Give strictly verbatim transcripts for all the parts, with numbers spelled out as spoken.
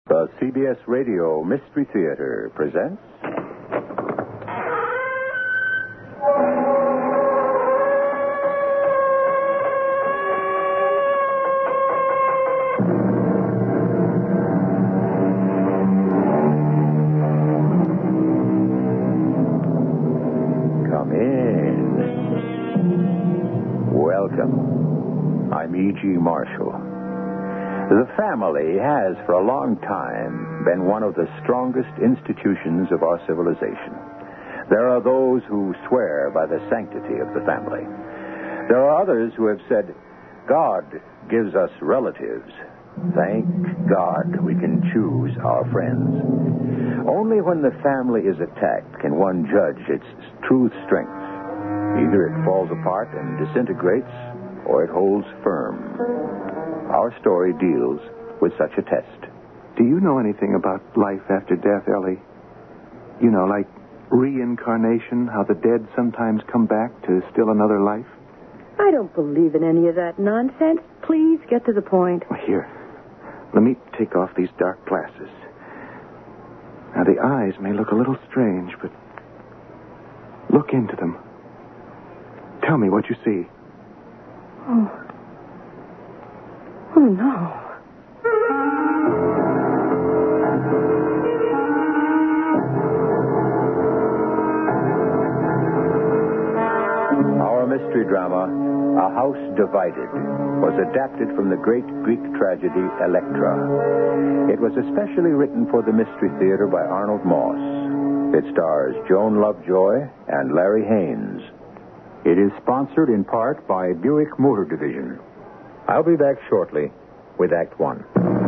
The C B S Radio Mystery Theater presents... Come in. Welcome. I'm E G. Marshall. The family has, for a long time, been one of the strongest institutions of our civilization. There are those who swear by the sanctity of the family. There are others who have said, God gives us relatives. Thank God we can choose our friends. Only when the family is attacked can one judge its true strength. Either it falls apart and disintegrates, or it holds firm. Our story deals with such a test. Do you know anything about life after death, Ellie? You know, like reincarnation, how the dead sometimes come back to still another life? I don't believe in any of that nonsense. Please get to the point. Well, here, let me take off these dark glasses. Now, the eyes may look a little strange, but look into them. Tell me what you see. Oh. Oh, no. Our mystery drama, A House Divided, was adapted from the great Greek tragedy Electra. It was especially written for the Mystery Theater by Arnold Moss. It stars Joan Lovejoy and Larry Haynes. It is sponsored in part by Buick Motor Division. I'll be back shortly with Act One.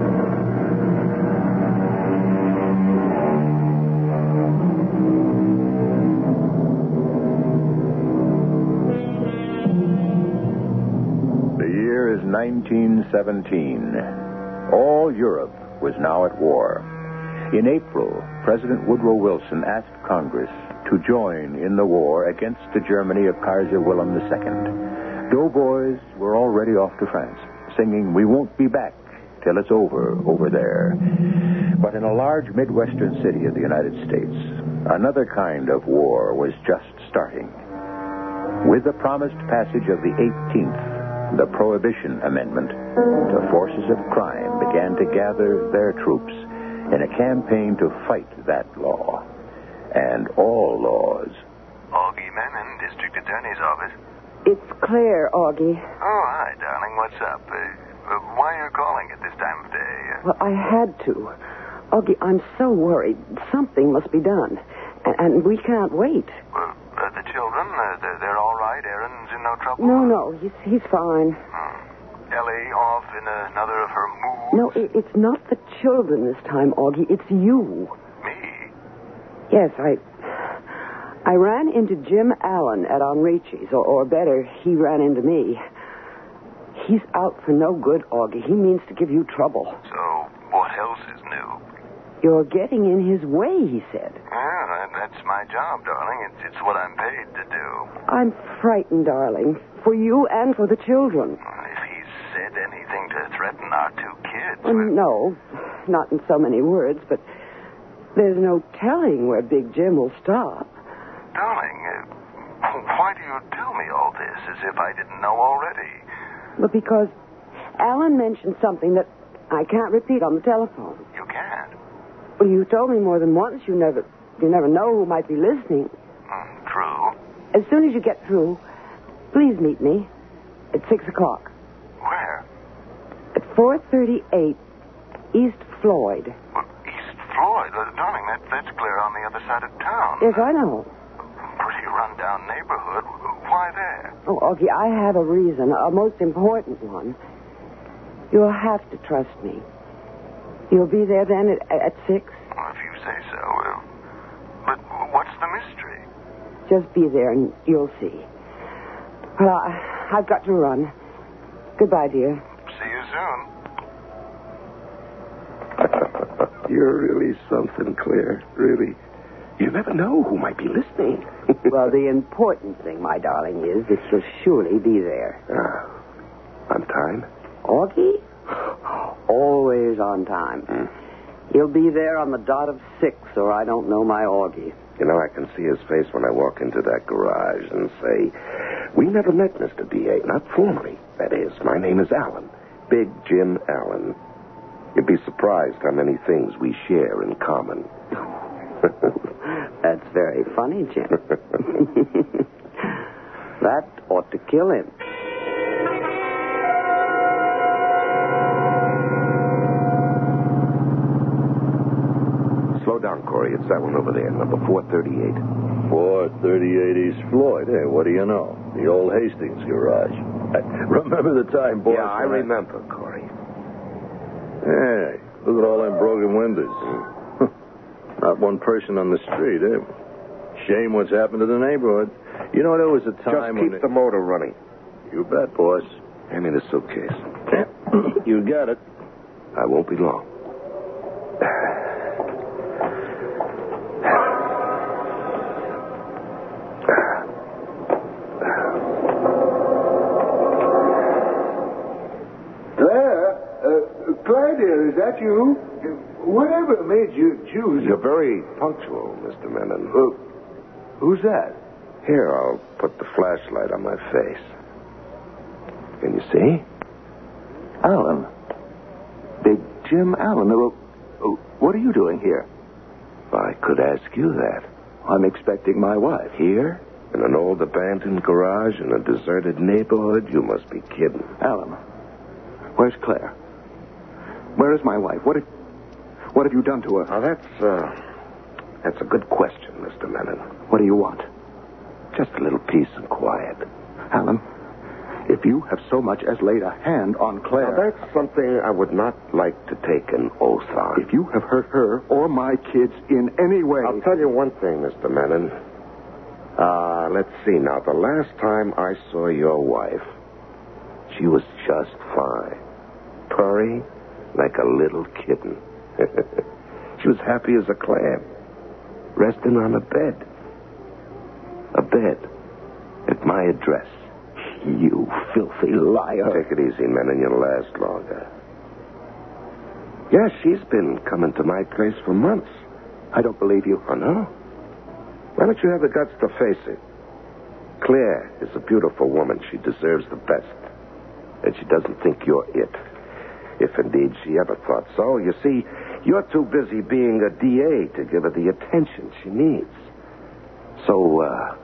The year is nineteen seventeen. All Europe was now at war. In April, President Woodrow Wilson asked Congress to join in the war against the Germany of Kaiser Wilhelm the Second. Doughboys were already off to France, singing, "We won't be back till it's over, over there." But in a large Midwestern city of the United States, another kind of war was just starting. With the promised passage of the eighteenth, the Prohibition Amendment, the forces of crime began to gather their troops in a campaign to fight that law. And all laws. Augie Menon, District Attorney's Office. It's Claire, Augie. Oh, hi, darling. What's up? Uh, uh, why are you calling at this time of day? Uh, Well, I had to. Augie, I'm so worried. Something must be done. And, and we can't wait. well, uh, the children, uh, they're, they're all right? Aaron's in no trouble? No, no, he's, he's fine. Hmm. Ellie off in another of her moods? No, it, it's not the children this time, Augie. It's you. Me? Yes, I... I ran into Jim Allen at Enrichi's, or, or better, he ran into me. He's out for no good, Augie. He means to give you trouble. So, what else is new? You're getting in his way, he said. Well, that, that's my job, darling. It's, it's what I'm paid to do. I'm frightened, darling, for you and for the children. If he's said anything to threaten our two kids... Well, well, no, not in so many words, but there's no telling where Big Jim will stop. Darling, uh, why do you tell me all this as if I didn't know already? But because Alan mentioned something that I can't repeat on the telephone. You can't. Well, you told me more than once. You never, you never know who might be listening. Mm, true. As soon as you get through, please meet me at six o'clock. Where? At four thirty-eight East Floyd. Well, East Floyd. Uh, darling, that, that's clear on the other side of town. Yes, I know. Pretty run-down neighborhood. Why there? Oh, Augie, I have a reason, a most important one. You'll have to trust me. You'll be there then at, at six? Well, if you say so. Uh, but what's the mystery? Just be there and you'll see. Well, I, I've got to run. Goodbye, dear. See you soon. You're really something, Claire. Really. You never know who might be listening. Well, the important thing, my darling, is that you'll surely be there. Ah, on time? Augie? Always on time. Mm. He'll be there on the dot of six, or I don't know my Augie. You know, I can see his face when I walk into that garage and say, we never met, Mister D A, not formally. That is, my name is Allen, Big Jim Allen. You'd be surprised how many things we share in common. That's very funny, Jim. That ought to kill him. Slow down, Corey. It's that one over there, number four thirty-eight. four thirty-eight East Floyd. Hey, what do you know? The old Hastings garage. Remember the time, boss? Yeah, I remember, Corey. Hey, look at all them broken windows. Not one person on the street, eh? Shame what's happened to the neighborhood. You know, there was a time Just keep when... the motor running. You bet, boss. Hand me the suitcase. You got it. I won't be long. Claire? Uh, Claire, dear, is that you? Whatever made you choose... You're very punctual, Mister Menon. Uh, who's that? Here, I'll put the flashlight on my face. Can you see? Allen. Big Jim Allen. Uh, uh, what are you doing here? I could ask you that. I'm expecting my wife. Here? In an old abandoned garage in a deserted neighborhood? You must be kidding. Allen, where's Claire? Where is my wife? What have, what have you done to her? Now, that's, uh, that's a good question, Mister Menon. What do you want? Just a little peace and quiet. Allen, if you have so much as laid a hand on Claire... Now, that's something I would not like to take an oath on. If you have hurt her or my kids in any way... I'll tell you one thing, Mister Menon. Uh, let's see now. The last time I saw your wife, she was just fine. Purring like a little kitten. She was happy as a clam. Resting on a bed. A bed. At my address. You filthy liar. Take it easy, Menon. You'll last longer. Yeah, she's been coming to my place for months. I don't believe you. Oh, no? Why don't you have the guts to face it? Claire is a beautiful woman. She deserves the best. And she doesn't think you're it. If indeed she ever thought so. You see, you're too busy being a D A to give her the attention she needs. So, uh...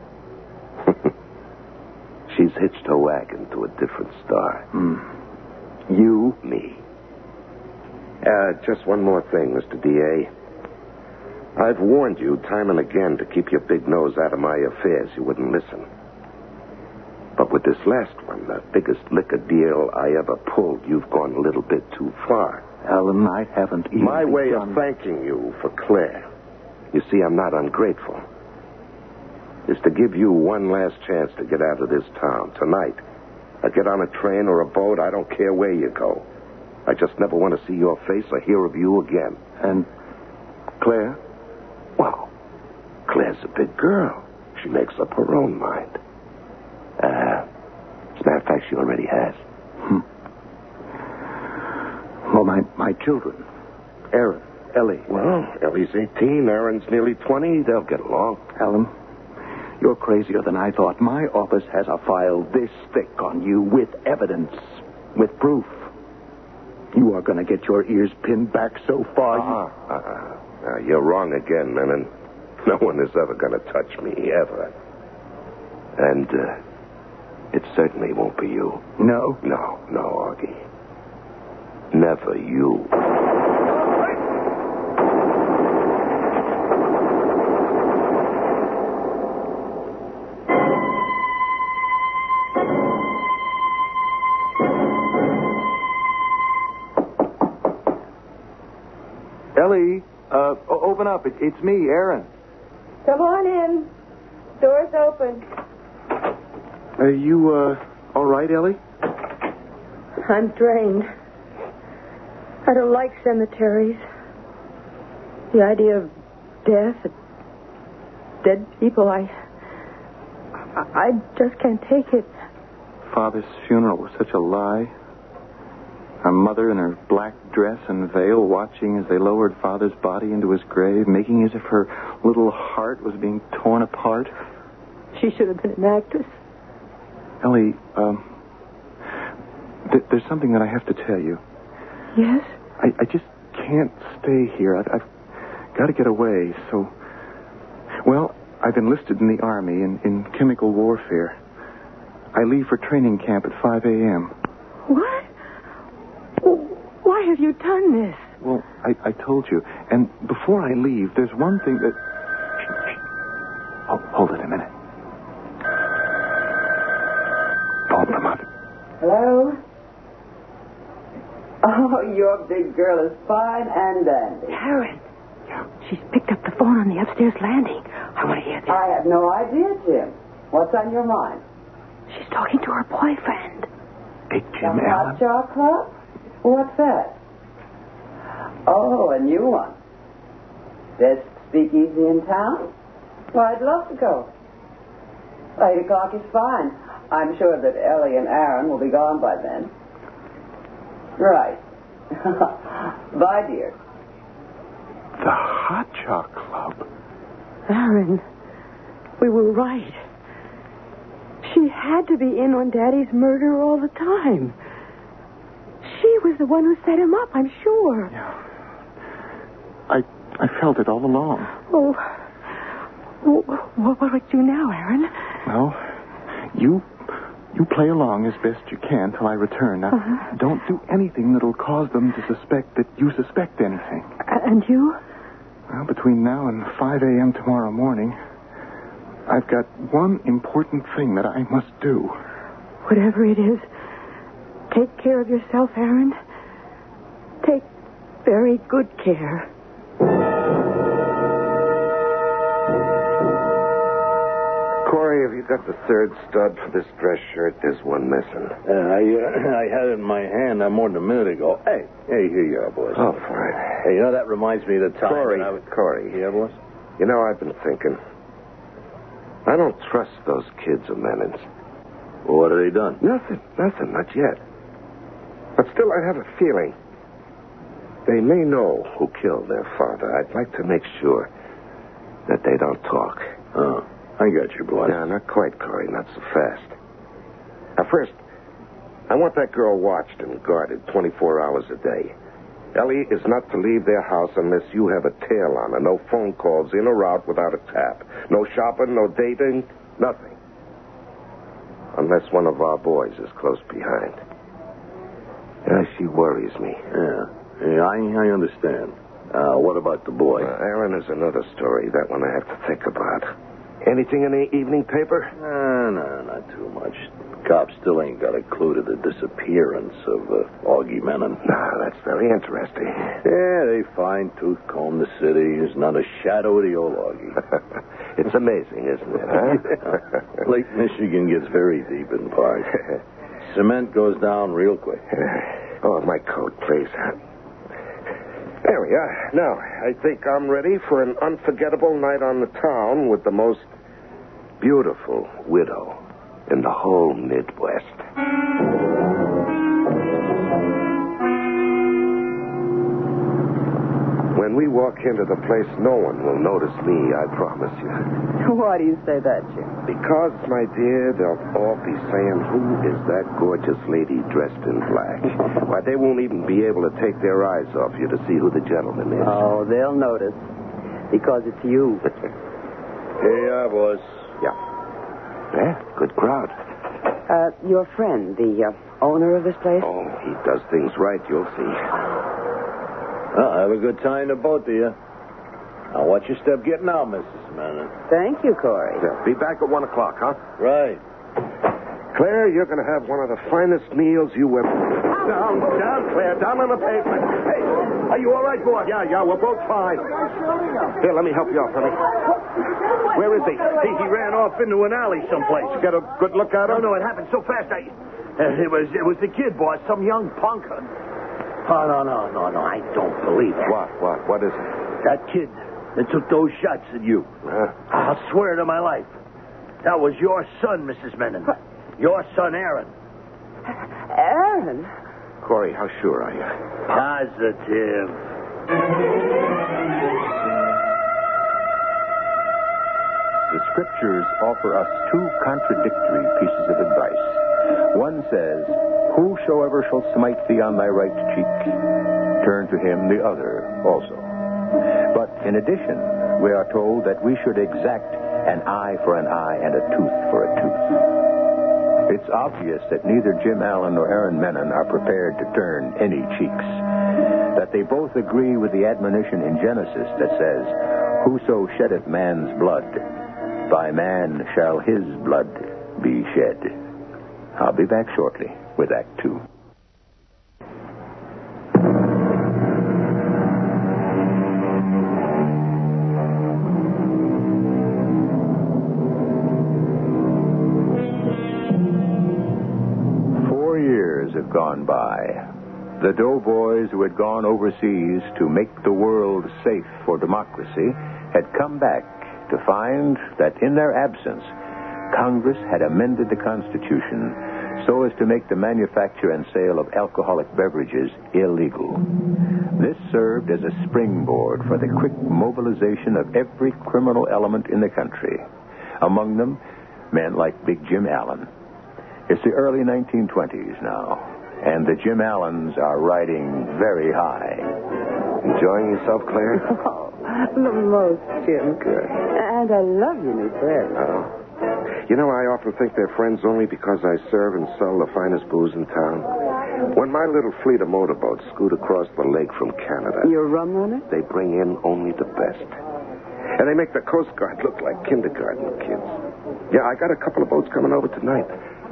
she's hitched her wagon to a different star. Hmm. You? Me. Uh, just one more thing, Mister D A. I've warned you time and again to keep your big nose out of my affairs. You wouldn't listen. But with this last one, the biggest liquor deal I ever pulled, you've gone a little bit too far. Allen, I haven't even My way begun... of thanking you for Claire, you see, I'm not ungrateful, is to give you one last chance to get out of this town tonight. I get on a train or a boat, I don't care where you go. I just never want to see your face or hear of you again. And Claire? Well, Claire's a big girl. She makes up her own mind. Uh, as a matter of fact, she already has. Hmm. Well, my, my children. Aaron, Ellie. Well, Ellie's eighteen, Aaron's nearly twenty. They'll get along. Allen, you're crazier than I thought. My office has a file this thick on you with evidence, with proof. You are going to get your ears pinned back so far. Uh-uh. Uh-uh. Uh, you're wrong again, Menon. No one is ever going to touch me, ever. And, uh, it certainly won't be you. No? No, no, Augie. Never you. Ellie, uh, open up. It, it's me, Aaron. Come on in. Door's open. Are you, uh, all right, Ellie? I'm drained. I don't like cemeteries. The idea of death, dead people, I, I, I just can't take it. Father's funeral was such a lie. A mother in her black dress and veil watching as they lowered Father's body into his grave, making as if her little heart was being torn apart. She should have been an actress. Ellie, um, th- there's something that I have to tell you. Yes? I, I just can't stay here. I've, I've got to get away, so... Well, I've enlisted in the Army in, in chemical warfare. I leave for training camp at five a.m. What? Why have you done this? Well, I, I told you. And before I leave, there's one thing that... Oh, hold it a minute. Open them up. Hello? Oh, your big girl is fine and dandy. Karen. Yeah. She's picked up the phone on the upstairs landing. I want to hear this. I have no idea, Jim. What's on your mind? She's talking to her boyfriend. Big Jim The Allen. Hot Choc Club? What's that? Oh, a new one. Best speakeasy in town? Well, I'd love to go. Eight o'clock is fine. I'm sure that Ellie and Aaron will be gone by then. Right. Bye, dear. The Hot Choc Club. Aaron, we were right. She had to be in on Daddy's murder all the time. She was the one who set him up, I'm sure. Yeah. I I felt it all along. Oh, what will we do now, Aaron? Well, you you play along as best you can till I return. Now, uh-huh. Don't do anything that'll cause them to suspect that you suspect anything. Uh, and you? Well, between now and five a.m. tomorrow morning, I've got one important thing that I must do. Whatever it is, take care of yourself, Aaron. Take very good care. Corey, have you got the third stud for this dress shirt? There's one missing. Uh, I uh, I had it in my hand uh, more than a minute ago. Hey, hey, here you are, boys. Oh, fine. Hey, you know, that reminds me of the time... Corey, when I was... Corey. Yeah, boss? You know, I've been thinking. I don't trust those kids of Mennon's. Well, what have they done? Nothing, nothing, not yet. But still, I have a feeling. They may know who killed their father. I'd like to make sure that they don't talk. Oh, I got you, boy. No, not quite, Corey, not so fast. Now, first, I want that girl watched and guarded twenty-four hours a day. Ellie is not to leave their house unless you have a tail on her. No phone calls in or out without a tap. No shopping, no dating, nothing. Unless one of our boys is close behind. Yeah, she worries me. Yeah, yeah I, I understand. Uh, what about the boy? Uh, Aaron is another story. That one I have to think about. Anything in the evening paper? Uh, no, not too much. Cops still ain't got a clue to the disappearance of uh, Augie Menon. No, that's very interesting. Yeah, they fine-tooth comb the city. There's not a shadow of the old Augie. It's amazing, isn't it, huh? Yeah. Lake Michigan gets very deep in parts. Cement goes down real quick. Oh, my coat, please. There we are. Now, I think I'm ready for an unforgettable night on the town with the most beautiful widow in the whole Midwest. When we walk into the place, no one will notice me, I promise you. Why do you say that, Jim? Because, my dear, they'll all be saying, who is that gorgeous lady dressed in black? Why, they won't even be able to take their eyes off you to see who the gentleman is. Oh, they'll notice. Because it's you. Here you are, boss. Yeah. Yeah, good crowd. Uh, your friend, the uh, owner of this place? Oh, he does things right, you'll see. Well, have a good time to both of you. Now, watch your step getting out, Missus Menon. Thank you, Corey. Yeah, be back at one o'clock, huh? Right. Claire, you're going to have one of the finest meals you ever... Down, down, Claire, down on the pavement. Hey, are you all right, boy? Yeah, yeah, we're both fine. Here, let me help you out, honey. Where is he? He, he ran off into an alley someplace. You got a good look at him? Oh, no, it happened so fast. I, uh, it was it was the kid, boss, some young punk. Oh, no, no, no, no, I don't believe it. What, what, what is it? That kid that took those shots at you. Huh? I'll swear to my life. That was your son, Missus Menon. Your son, Aaron. Aaron? Corey, how sure are you? Positive. The scriptures offer us two contradictory pieces of advice. One says, whosoever shall smite thee on thy right cheek, turn to him the other also. But in addition, we are told that we should exact an eye for an eye and a tooth for a tooth. It's obvious that neither Jim Allen nor Aaron Menon are prepared to turn any cheeks. That they both agree with the admonition in Genesis that says, whoso sheddeth man's blood, by man shall his blood be shed. I'll be back shortly with Act Two. Four years have gone by. The doughboys who had gone overseas to make the world safe for democracy had come back to find that in their absence, Congress had amended the Constitution so as to make the manufacture and sale of alcoholic beverages illegal. This served as a springboard for the quick mobilization of every criminal element in the country. Among them, men like Big Jim Allen. It's the early nineteen twenties now, and the Jim Allens are riding very high. Enjoying yourself, Claire? Oh, the most, Jim. Good. And I love your new friends. Oh. You know, I often think they're friends only because I serve and sell the finest booze in town. When my little fleet of motorboats scoot across the lake from Canada... You're a rum runner? They bring in only the best. And they make the Coast Guard look like kindergarten kids. Yeah, I got a couple of boats coming over tonight.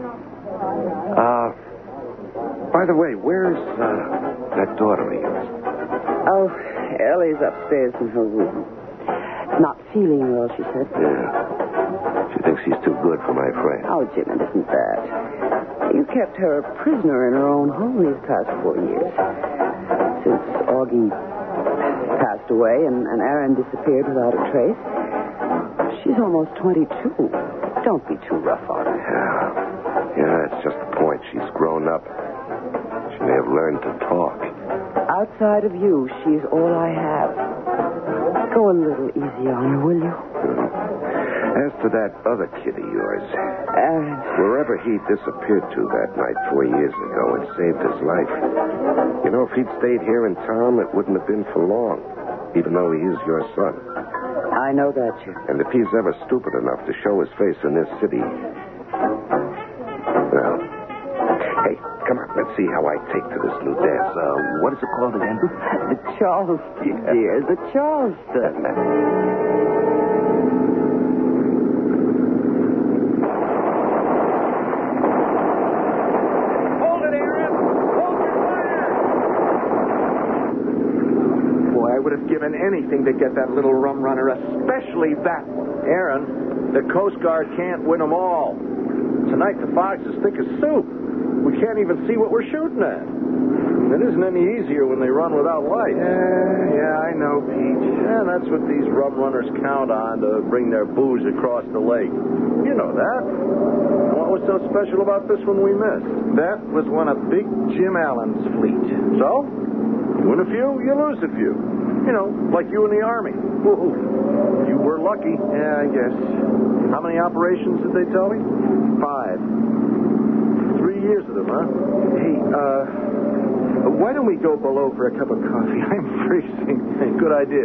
Uh, by the way, where's uh, that daughter of yours? Oh, Ellie's upstairs in her room. Not feeling well, she said. Yeah. She thinks she's too good for my friend. Oh, Jim, it isn't that. You kept her a prisoner in her own home these past four years. Since Augie passed away and, and Aaron disappeared without a trace. She's almost twenty-two. Don't be too rough on her. Yeah. Yeah, that's just the point. She's grown up. She may have learned to talk. Outside of you, she's all I have. Go a little easy on her, will you? Mm-hmm. As to that other kid of yours, Aaron. wherever he disappeared to that night four years ago and saved his life, you know, if he'd stayed here in town, it wouldn't have been for long, even though he is your son. I know that, Jim. And if he's ever stupid enough to show his face in this city, well, hey, come on, let's see how I take to this new dance. Uh, what is it called again? The Charleston, dear. The Charleston. Given anything to get that little rum runner, especially that one. Aaron, the Coast Guard can't win them all. Tonight the fog's as thick as soup. We can't even see what we're shooting at. It isn't any easier when they run without lights. Yeah, yeah, I know, Pete. And that's what these rum runners count on to bring their booze across the lake. You know that. And what was so special about this one we missed? That was one of Big Jim Allen's fleet. So? You win a few, you lose a few. You know, like you in the Army. Woo-hoo. You were lucky. Yeah, I guess. How many operations did they tell me? Five. Three years of them, huh? Hey, uh, why don't we go below for a cup of coffee? I'm freezing. Hey, good idea.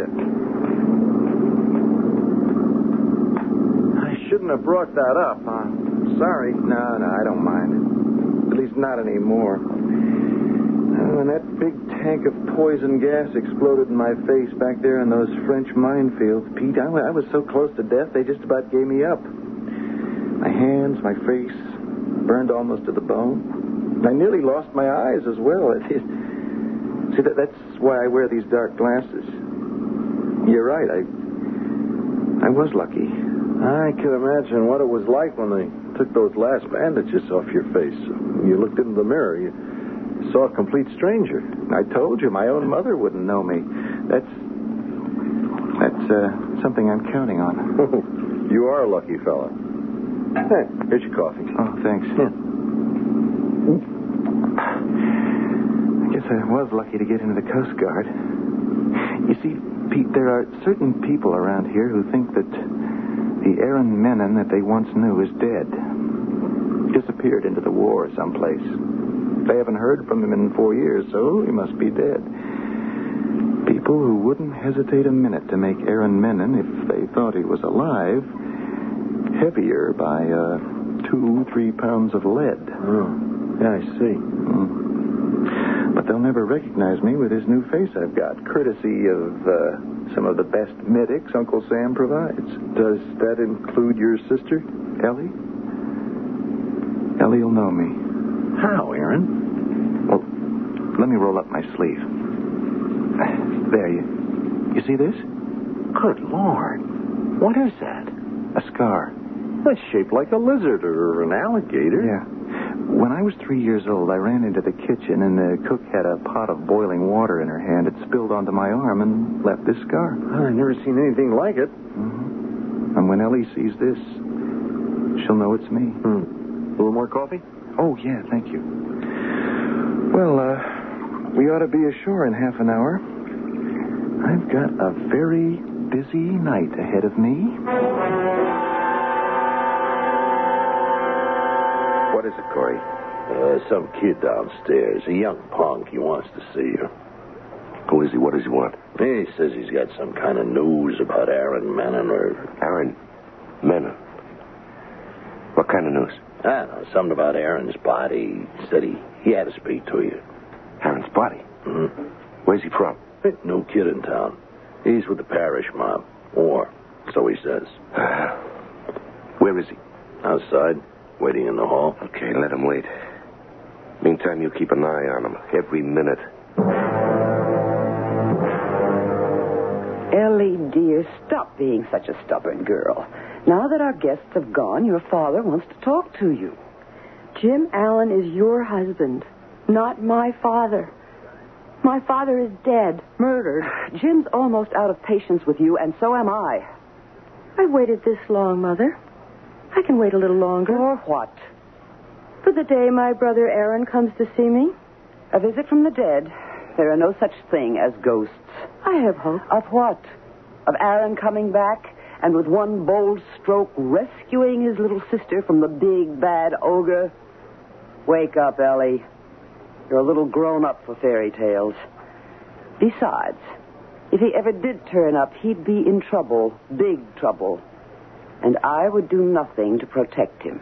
I shouldn't have brought that up, huh? Sorry. No, no, I don't mind. At least not anymore. When that big tank of poison gas exploded in my face back there in those French minefields, Pete, I, I was so close to death, they just about gave me up. My hands, my face, burned almost to the bone. I nearly lost my eyes as well. It, it, see, that, that's why I wear these dark glasses. You're right, I, I was lucky. I can imagine what it was like when they took those last bandages off your face. You looked into the mirror, you saw a complete stranger. I told you, my own mother wouldn't know me. That's that's uh, something I'm counting on. You are a lucky fella. Hey, here's your coffee. Oh, thanks. Yeah. I was lucky to get into the Coast Guard. You see, Pete, there are certain people around here who think that the Aaron Menon that they once knew is dead. Disappeared into the war someplace. They haven't heard from him in four years, so he must be dead. People who wouldn't hesitate a minute to make Aaron Menon, if they thought he was alive, heavier by uh, two, three pounds of lead. Oh, yeah, I see. Mm. But they'll never recognize me with this new face I've got, courtesy of uh, some of the best medics Uncle Sam provides. Does that include your sister? Ellie? Ellie will know me. How, Aaron? Well, let me roll up my sleeve. There, you you see this? Good Lord. What is that? A scar. That's shaped like a lizard or an alligator. Yeah. When I was three years old, I ran into the kitchen, and the cook had a pot of boiling water in her hand. It spilled onto my arm and left this scar. I've never seen anything like it. Mm-hmm. And when Ellie sees this, she'll know it's me. Hmm. A little more coffee? Oh, yeah, thank you. Well, uh, we ought to be ashore in half an hour. I've got a very busy night ahead of me. What is it, Corey? Uh, some kid downstairs, a young punk. He wants to see you. Who is he? What does he want? He says he's got some kind of news about Aaron Menon or... Aaron Menon? What kind of news? I don't know, something about Aaron's body. He said he, he had to speak to you. Aaron's body? Mm-hmm. Where's he from? No kid in town. He's with the parish mob. Or, so he says. Uh, where is he? Outside, waiting in the hall. Okay, let him wait. Meantime, you keep an eye on him every minute. Ellie, dear, stop being such a stubborn girl. Now that our guests have gone, your father wants to talk to you. Jim Allen is your husband, not my father. My father is dead, murdered. Jim's almost out of patience with you, and so am I. I've waited this long, Mother. I can wait a little longer. For what? For the day my brother Aaron comes to see me. A visit from the dead. There are no such thing as ghosts. I have hope. Of what? Of Aaron coming back and with one bold stroke rescuing his little sister from the big, bad ogre? Wake up, Ellie. You're a little grown up for fairy tales. Besides, if he ever did turn up, he'd be in trouble, big trouble. And I would do nothing to protect him,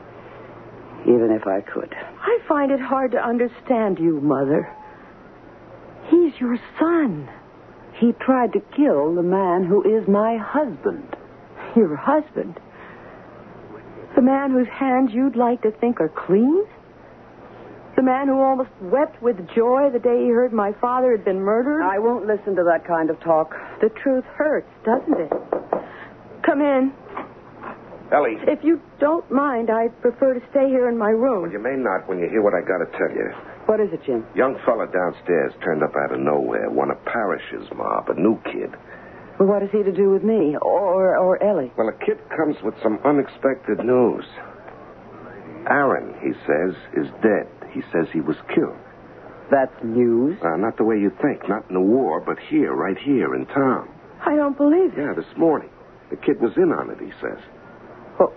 even if I could. I find it hard to understand you, Mother. He's your son. He tried to kill the man who is my husband. Your husband? The man whose hands you'd like to think are clean? The man who almost wept with joy the day he heard my father had been murdered? I won't listen to that kind of talk. The truth hurts, doesn't it? Come in. Ellie. If you don't mind, I'd prefer to stay here in my room. Well, you may not when you hear what I got to tell you. What is it, Jim? Young fella downstairs turned up out of nowhere. One of Parrish's mob, a new kid. Well, what has he to do with me or or Ellie? Well, a kid comes with some unexpected news. Aaron, he says, is dead. He says he was killed. That's news? Uh, not the way you think. Not in the war, but here, right here in town. I don't believe it. Yeah, this morning. The kid was in on it, he says. Well,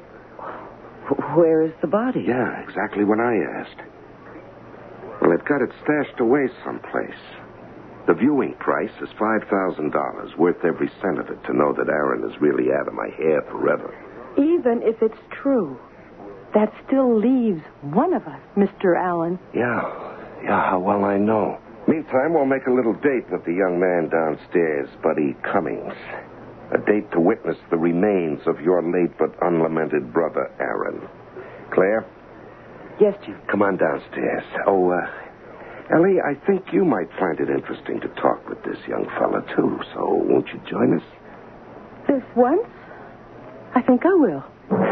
where is the body? Yeah, exactly what I asked. Well, they've got it stashed away someplace. The viewing price is five thousand dollars, worth every cent of it, to know that Aaron is really out of my hair forever. Even if it's true, that still leaves one of us, Mister Allen. Yeah, yeah, how well I know. Meantime, we'll make a little date with the young man downstairs, Buddy Cummings. A date to witness the remains of your late but unlamented brother, Aaron. Claire? Yes, Jim. Come on downstairs. Oh, uh, Ellie, I think you might find it interesting to talk with this young fella, too, so won't you join us? This once? I think I will.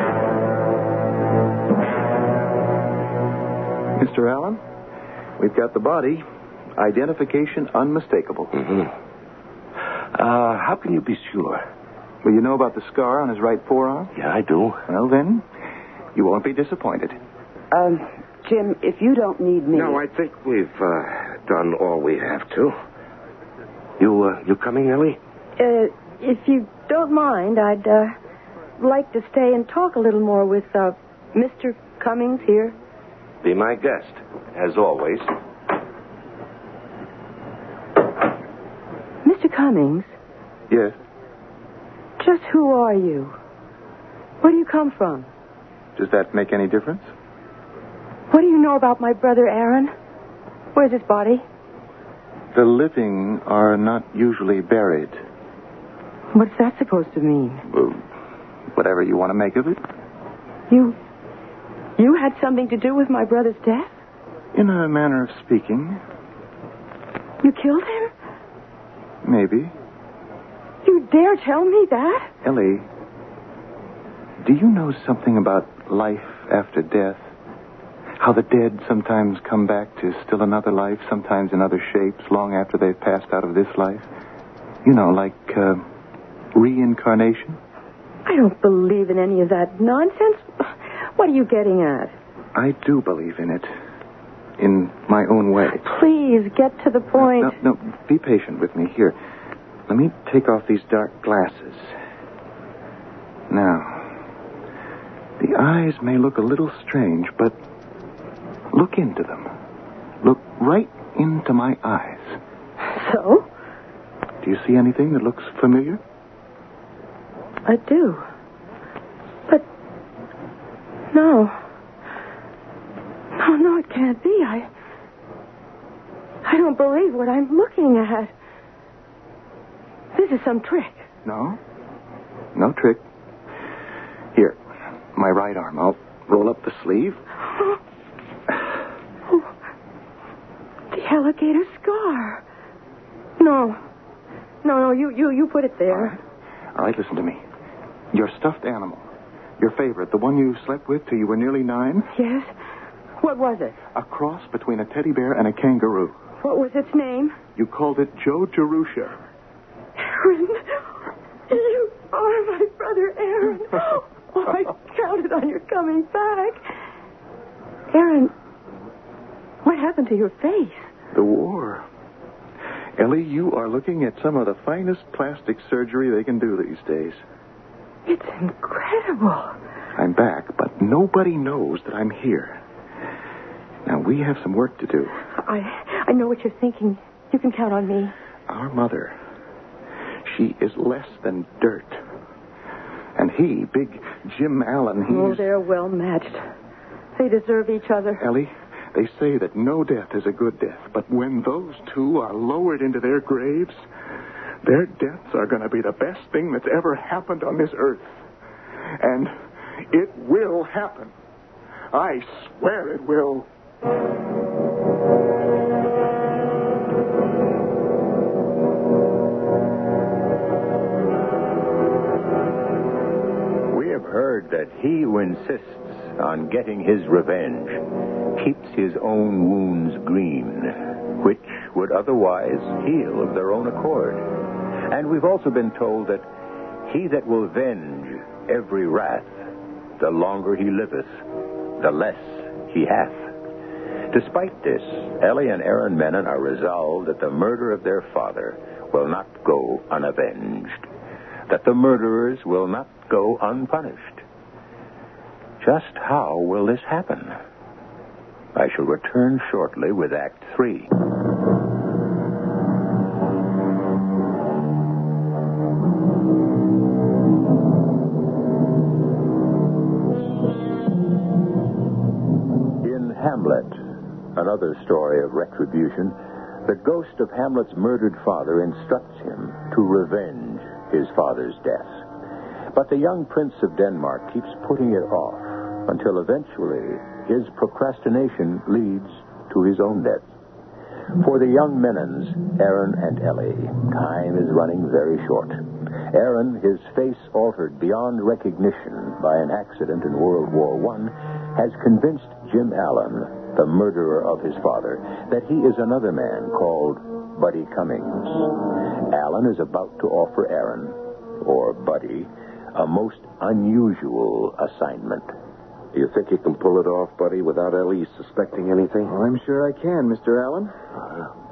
Mister Allen, we've got the body. Identification unmistakable. Mm-hmm. Uh, how can you be sure? Well, you know about the scar on his right forearm? Yeah, I do. Well, then, you won't be disappointed. Um, Jim, if you don't need me... No, I think we've uh, done all we have to. You, uh, you coming, Ellie? Uh, if you don't mind, I'd, uh, like to stay and talk a little more with, uh, Mister Cummings here. Be my guest, as always. Mister Cummings? Yes? Just who are you? Where do you come from? Does that make any difference? What do you know about my brother Aaron? Where's his body? The living are not usually buried. What's that supposed to mean? Well, whatever you want to make of it. You... You had something to do with my brother's death? In a manner of speaking. You killed him? Maybe. You dare tell me that? Ellie, do you know something about life after death? How the dead sometimes come back to still another life, sometimes in other shapes, long after they've passed out of this life? You know, like uh, reincarnation? I don't believe in any of that nonsense. What are you getting at? I do believe in it. In my own way. Please, get to the point. No, no, be patient with me. Here, let me take off these dark glasses. Now, the eyes may look a little strange, but look into them. Look right into my eyes. So? Do you see anything that looks familiar? I do. But, no. No, no, it can't be. I... I don't believe what I'm looking at. This is some trick. No. No trick. Here, my right arm. I'll roll up the sleeve. Oh, the alligator scar. No. No, no, you, you, you put it there. All right. All right, listen to me. Your stuffed animal. Your favorite, the one you slept with till you were nearly nine? Yes. What was it? A cross between a teddy bear and a kangaroo. What was its name? You called it Joe Jerusha. Aaron, you are my brother Aaron. Oh, I counted on your coming back. Aaron, what happened to your face? The war. Ellie, you are looking at some of the finest plastic surgery they can do these days. It's incredible. I'm back, but nobody knows that I'm here. Now, we have some work to do. I I know what you're thinking. You can count on me. Our mother, she is less than dirt. And he, big Jim Allen, he's... Oh, they're well matched. They deserve each other. Ellie, they say that no death is a good death, but when those two are lowered into their graves, their deaths are going to be the best thing that's ever happened on this earth. And it will happen. I swear it will. We have heard that he who insists on getting his revenge keeps his own wounds green, which would otherwise heal of their own accord. And we've also been told that he that will venge every wrath, the longer he liveth, the less he hath. Despite this, Ellie and Aaron Menon are resolved that the murder of their father will not go unavenged, that the murderers will not go unpunished. Just how will this happen? I shall return shortly with Act Three. In Hamlet, another story of retribution, the ghost of Hamlet's murdered father instructs him to revenge his father's death. But the young prince of Denmark keeps putting it off until eventually his procrastination leads to his own death. For the young Menons, Aaron and Ellie, time is running very short. Aaron, his face altered beyond recognition by an accident in World War One, has convinced Jim Allen, the murderer of his father, that he is another man called Buddy Cummings. Allen is about to offer Aaron, or Buddy, a most unusual assignment. Do you think you can pull it off, Buddy, without Ellie suspecting anything? Well, I'm sure I can, Mister Allen. Uh,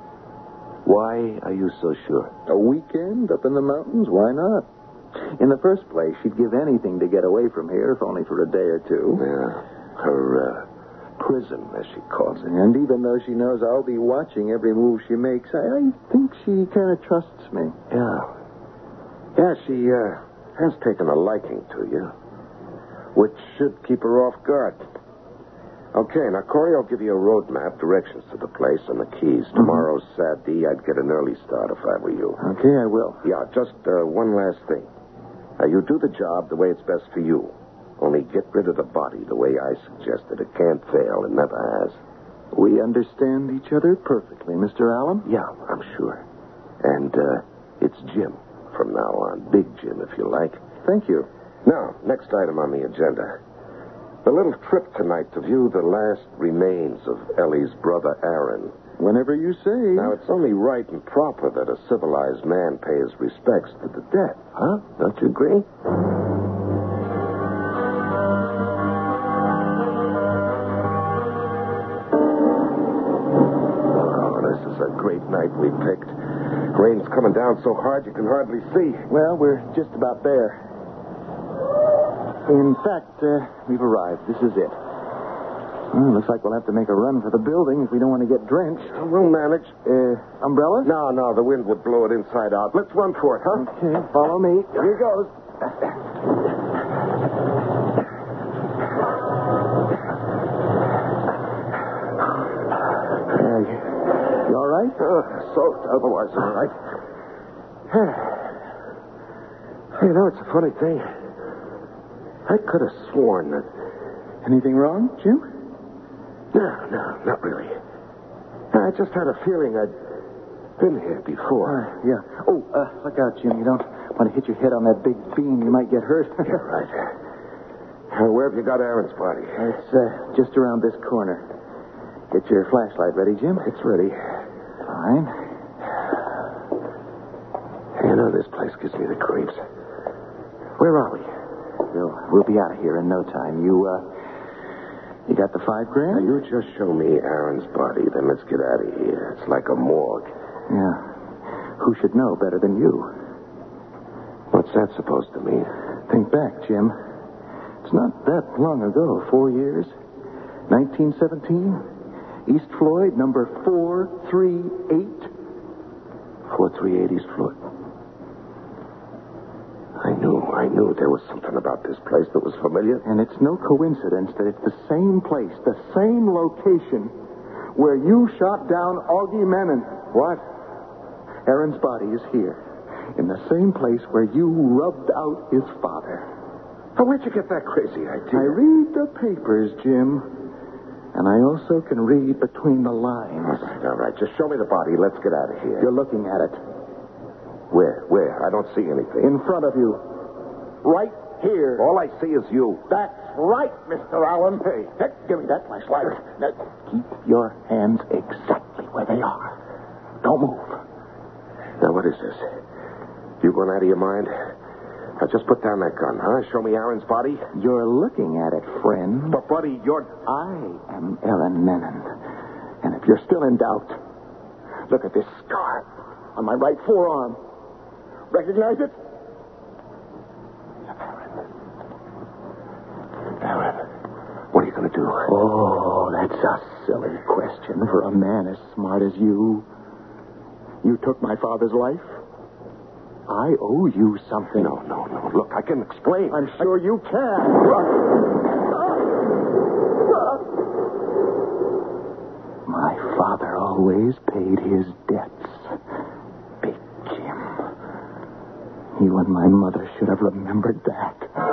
Why are you so sure? A weekend up in the mountains? Why not? In the first place, she'd give anything to get away from here, if only for a day or two. Yeah. Her, uh, prison, as she calls it. And even though she knows I'll be watching every move she makes, I, I think she kind of trusts me. Yeah. Yeah, she, uh, has taken a liking to you, which should keep her off guard. Okay, now, Corey, I'll give you a road map, directions to the place, and the keys. Mm-hmm. Tomorrow's Saturday. I'd get an early start if I were you. Okay, I will. Yeah, just uh, one last thing. Now, you do the job the way it's best for you. Only get rid of the body the way I suggested. It can't fail. It never has. We understand each other perfectly, Mister Allen? Yeah, I'm sure. And uh, it's Jim from now on. Big Jim, if you like. Thank you. Now, next item on the agenda. A little trip tonight to view the last remains of Ellie's brother, Aaron. Whenever you say. Now, it's only right and proper that a civilized man pay his respects to the dead. Huh? Don't you agree? Oh, this is a great night we picked. Rain's coming down so hard you can hardly see. Well, we're just about there. In fact, uh, we've arrived. This is it. Well, looks like we'll have to make a run for the building if we don't want to get drenched. We'll manage. Uh, umbrellas? No, no, the wind would blow it inside out. Let's run for it, huh? Okay, follow me. Here goes. Uh, you all right? Uh, soaked, otherwise all right. You know, it's a funny thing. I could have sworn that... Anything wrong, Jim? No, no, not really. I just had a feeling I'd been here before. Uh, yeah. Oh, uh, look out, Jim. You don't want to hit your head on that big beam. You might get hurt. Yeah, right. Uh, where have you got Aaron's body? It's uh, just around this corner. Get your flashlight ready, Jim. It's ready. Fine. You know, this place gives me the creeps. Where are we? We'll, we'll be out of here in no time. You, uh, you got the five grand? Now, you just show me Aaron's body, then let's get out of here. It's like a morgue. Yeah. Who should know better than you? What's that supposed to mean? Think back, Jim. It's not that long ago, four years. nineteen seventeen, East Floyd, number four three eight. four three eight East Floyd. I knew, I knew there was something about this place that was familiar. And it's no coincidence that it's the same place, the same location where you shot down Augie Menon. What? Aaron's body is here, in the same place where you rubbed out his father. Now, where'd you get that crazy idea? I read the papers, Jim. And I also can read between the lines. All right, all right. Just show me the body. Let's get out of here. You're looking at it. Where? Where? I don't see anything. In front of you. Right here. All I see is you. That's right, Mister Allen. Hey, hey give me that flashlight. Now, keep your hands exactly where they are. Don't move. Now, what is this? You going out of your mind? Now, just put down that gun, huh? Show me Aaron's body. You're looking at it, friend. But, buddy, you're... I am Aaron Menon. And if you're still in doubt, look at this scar on my right forearm. Recognize it? Aaron. Aaron. What are you going to do? Oh, that's a silly question for a man as smart as you. You took my father's life. I owe you something. No, no, no. Look, I can explain. I'm sure I... you can. My father always paid his debts. Big Jim. You and my mother should have remembered that.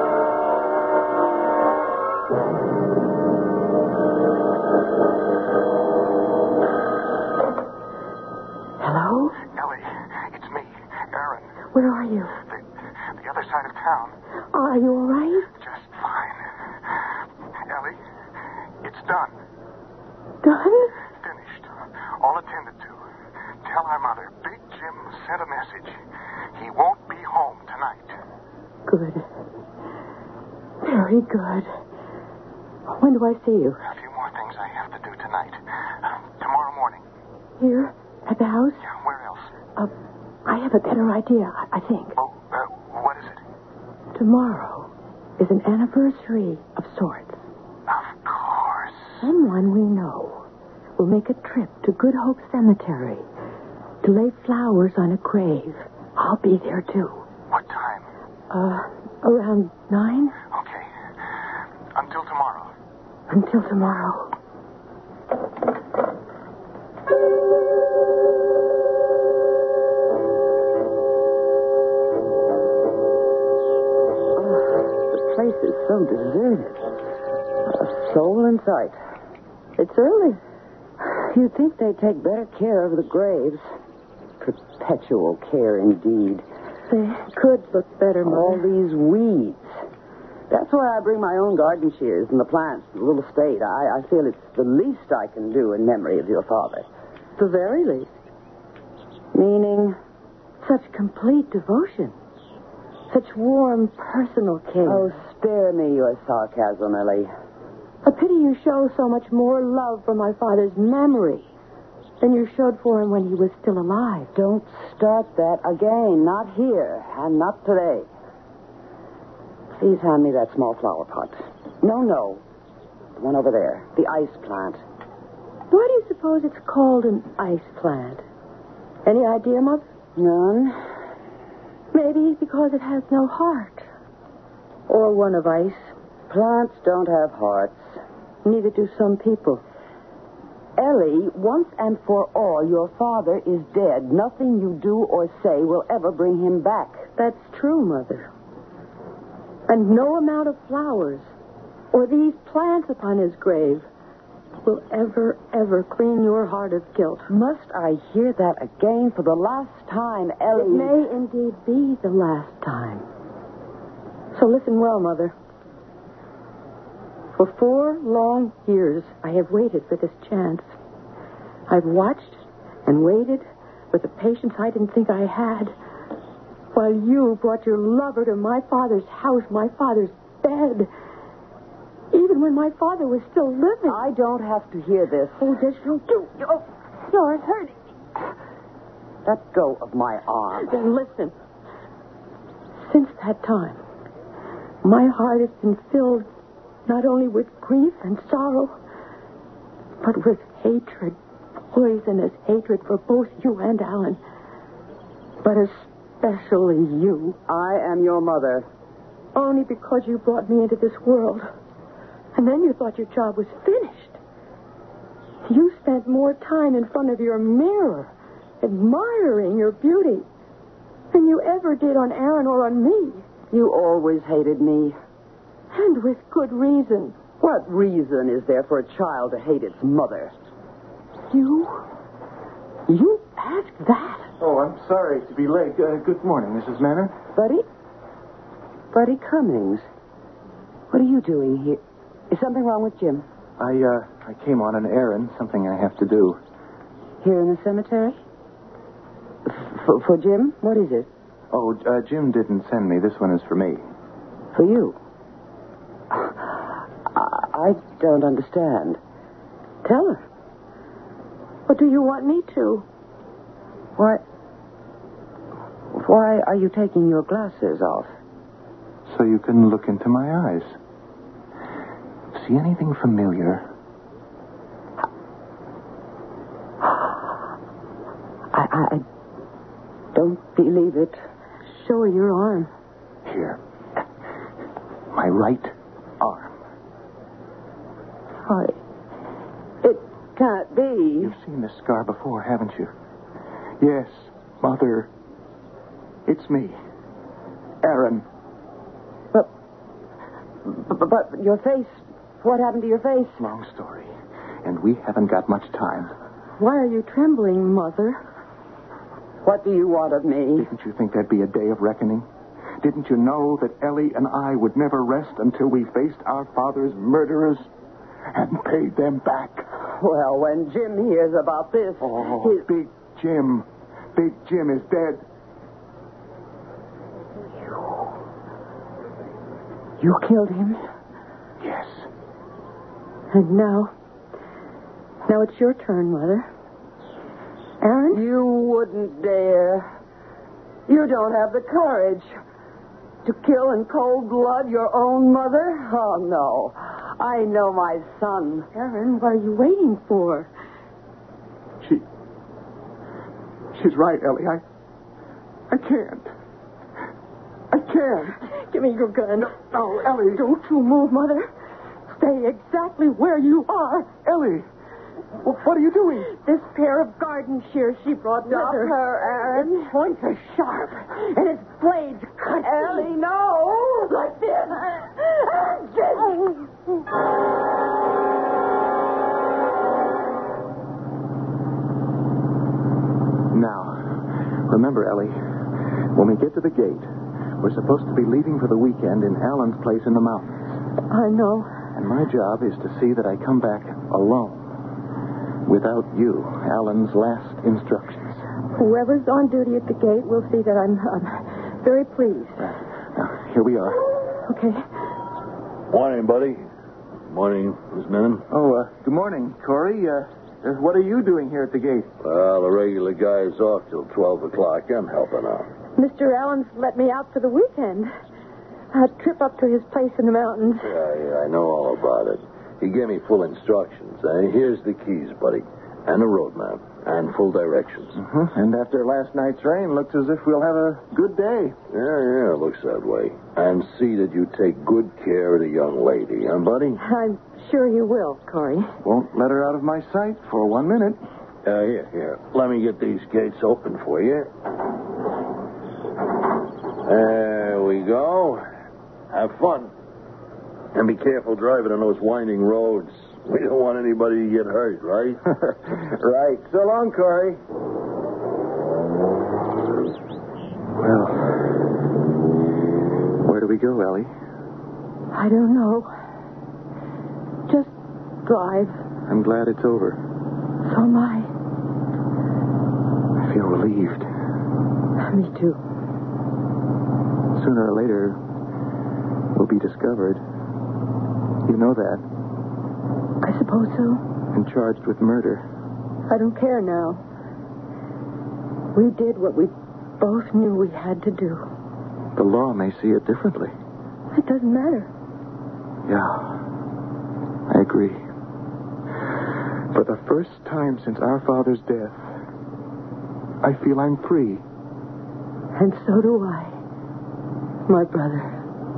Hello? Ellie, it's me, Aaron. Where are you? The, the other side of town. Are you all right? Just fine. Ellie, it's done. Done? Finished. All attended to. Tell our mother, Big Jim sent a message. He won't be home tonight. Good. Very good. When do I see you? A few more things I have to do tonight. Uh, tomorrow morning. Here? At the house? Yeah, where else? have a better idea, I, I think. Oh, uh, what is it? Tomorrow is an anniversary of sorts. Of course. Someone we know will make a trip to Good Hope Cemetery to lay flowers on a grave. I'll be there, too. What time? Uh, around nine? Okay. Until tomorrow. Until tomorrow. Place is so deserted. Not a soul in sight. It's early. You'd think they'd take better care of the graves. Perpetual care, indeed. They could look better, Mother. All these weeds. That's why I bring my own garden shears and the plants to the little estate. I, I feel it's the least I can do in memory of your father. The very least. Meaning? Such complete devotion. Such warm, personal care. Oh, spare me your sarcasm, Ellie. A pity you show so much more love for my father's memory than you showed for him when he was still alive. Don't start that again. Not here, and not today. Please hand me that small flower pot. No, no. The one over there. The ice plant. Why do you suppose it's called an ice plant? Any idea, Mother? None. Maybe because it has no heart. Or one of ice. Plants don't have hearts. Neither do some people. Ellie, once and for all, your father is dead. Nothing you do or say will ever bring him back. That's true, Mother. And no amount of flowers or these plants upon his grave will ever, ever clean your heart of guilt. Must I hear that again for the last time, Ellie? It may indeed be the last time. So listen well, Mother. For four long years, I have waited for this chance. I've watched and waited with a patience I didn't think I had, while you brought your lover to my father's house, my father's bed, even when my father was still living. I don't have to hear this. Oh, yes, you do. Oh, you're hurting me. Let go of my arm. Then listen. Since that time, my heart has been filled not only with grief and sorrow, but with hatred, poisonous hatred for both you and Alan, but especially you. I am your mother. Only because you brought me into this world. And then you thought your job was finished. You spent more time in front of your mirror, admiring your beauty, than you ever did on Aaron or on me. You always hated me. And with good reason. What reason is there for a child to hate its mother? You? You asked that? Oh, I'm sorry to be late. Uh, good morning, Missus Manor. Buddy? Buddy Cummings. What are you doing here? Is something wrong with Jim? I, uh, I came on an errand, something I have to do. Here in the cemetery? For, for Jim? What is it? Oh, uh, Jim didn't send me. This one is for me. For you? I don't understand. Tell her. What do you want me to? Why... Why are you taking your glasses off? So you can look into my eyes. See anything familiar? I, I don't believe it. Show her your arm. Here. My right arm. Why, it can't be. You've seen this scar before, haven't you? Yes, Mother. It's me. Aaron. But, but, but your face... What happened to your face? Long story. And we haven't got much time. Why are you trembling, Mother? What do you want of me? Didn't you think there'd be a day of reckoning? Didn't you know that Ellie and I would never rest until we faced our father's murderers and paid them back? Well, when Jim hears about this... Oh, his... Big Jim. Big Jim is dead. You... You killed him? Yes. And now... Now it's your turn, Mother. Aaron? You wouldn't dare. You don't have the courage to kill in cold blood your own mother? Oh, no. I know my son. Aaron, what are you waiting for? She... She's right, Ellie. I... I can't. I can't. Give me your gun. No, no, Ellie. Don't you move, Mother. Stay exactly where you are. Ellie, well, what are you doing? This pair of garden shears she brought with Stop her. her, Aaron. Its points are sharp, and its blades cut. Ellie, no. Like this. Now, remember, Ellie, when we get to the gate, we're supposed to be leaving for the weekend in Alan's place in the mountains. I know. And my job is to see that I come back alone, without you, Alan's last instructions. Whoever's on duty at the gate will see that I'm, I'm very pleased. Right. Now, here we are. Okay. Morning, buddy. Morning, Miss Menon. Oh, uh, good morning, Corey. Uh, uh, what are you doing here at the gate? Well, the regular guy is off till twelve o'clock. I'm helping out. Mister Allen's let me out for the weekend. A trip up to his place in the mountains. Yeah, yeah, I know all about it. He gave me full instructions. Uh, here's the keys, buddy, and a road map, and full directions. Uh-huh. And after last night's rain, looks as if we'll have a good day. Yeah, yeah, it looks that way. And see that you take good care of the young lady, huh, buddy? I'm sure you will, Corey. Won't let her out of my sight for one minute. Uh, here, here. Let me get these gates open for you. There we go. Have fun. And be careful driving on those winding roads. We don't want anybody to get hurt, right? Right. So long, Corey. Well, where do we go, Ellie? I don't know. Just drive. I'm glad it's over. So am I. I feel relieved. Me too. Sooner or later, we'll be discovered. You know that. I suppose so. And charged with murder. I don't care now. We did what we both knew we had to do. The law may see it differently. It doesn't matter. Yeah, I agree. For the first time since our father's death, I feel I'm free. And so do I, my brother.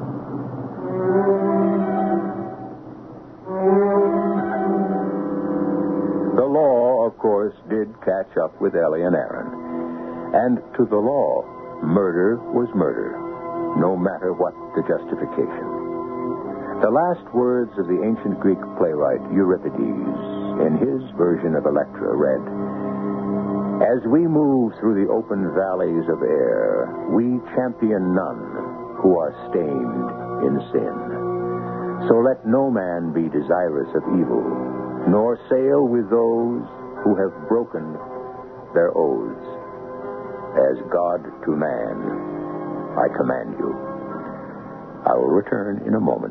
The law, of course, did catch up with Ellie and Aaron. And to the law, murder was murder, no matter what the justification. The last words of the ancient Greek playwright Euripides, in his version of Electra, read, "As we move through the open valleys of air, we champion none who are stained in sin. So let no man be desirous of evil, nor sail with those who have broken their oaths. As God to man, I command you." I will return in a moment.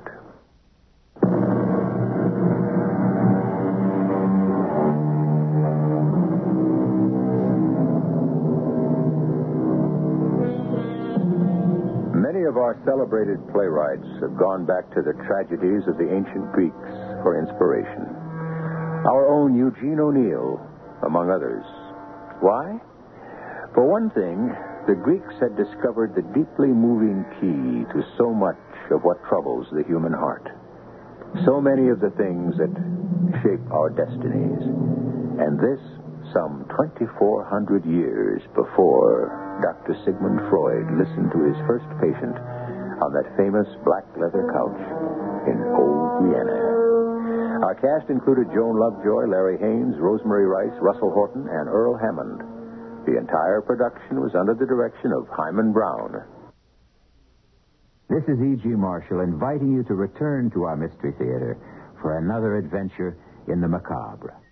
Many of our celebrated playwrights have gone back to the tragedies of the ancient Greeks for inspiration. Our own Eugene O'Neill, among others. Why? For one thing, the Greeks had discovered the deeply moving key to so much of what troubles the human heart. So many of the things that shape our destinies. And this some twenty-four hundred years before Doctor Sigmund Freud listened to his first patient on that famous black leather couch in old Vienna. Our cast included Joan Lovejoy, Larry Haynes, Rosemary Rice, Russell Horton, and Earl Hammond. The entire production was under the direction of Hyman Brown. This is E G. Marshall inviting you to return to our Mystery Theater for another adventure in the macabre.